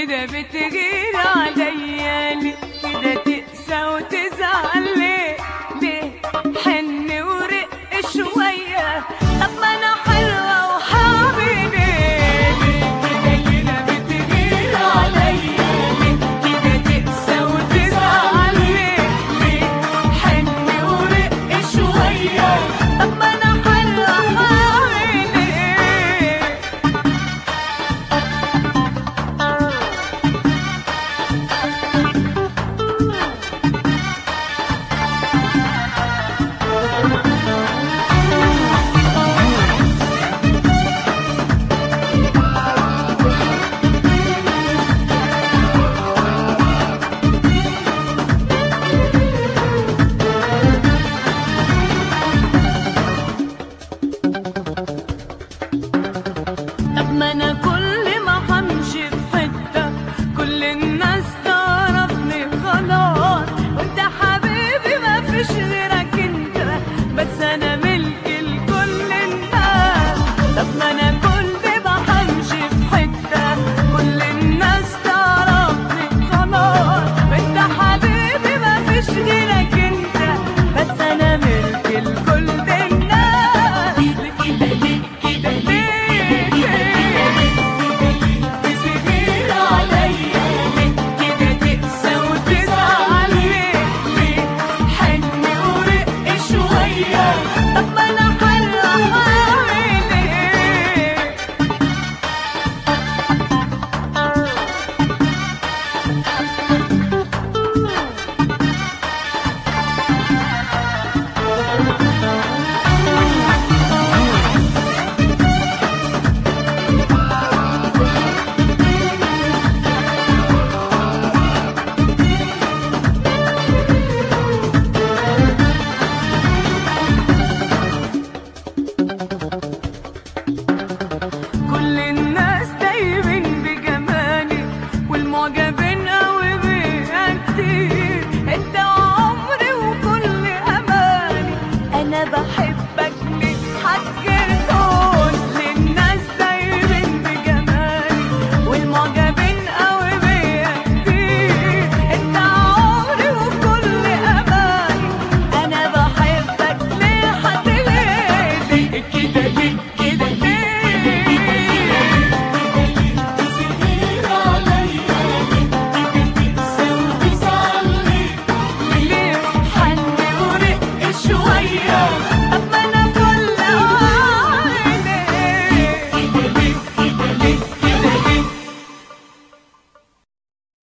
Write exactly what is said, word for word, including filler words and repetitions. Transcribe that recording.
كده بتغير عليا ليه؟ كده تقسى وتزعل ليه؟ ليه حن ورق شوية؟ طب ما أنا حلوة وهعمل إيه؟ ليه كده كده بتغير عليا ليه؟ كده تقسى وتزعل ليه؟ ليه حن ورق شوية؟ طب ما أنا حلوة وهعمل إيه؟ طب ما انا كل ما همشي في حته كل الناس تعرفني خلاص، وانت حبيبي ما فيش غيرك انت، بس انا ملك لكل الناس. طب ما انا كل ما همشي في حته كل الناس تعرفني خلاص، وانت حبيبي ما فيش غيرك انت، بس انا ملك لكل الناس. كده ليه كده ليه طب ما انا حلوة هعمل ايه؟ كل الناس دايبين بجمالي والمعجبين قوي بيا كتير، انت وعمري وكل اماني، انا بحبك ليه هتجر كل الناس دايبين بجمالي والمعجبين قوي بيا كتير، انت عمري وكل اماني، انا بحبك ليه هتجر كده ليه كده ليه؟ ليه حن ورق شوية؟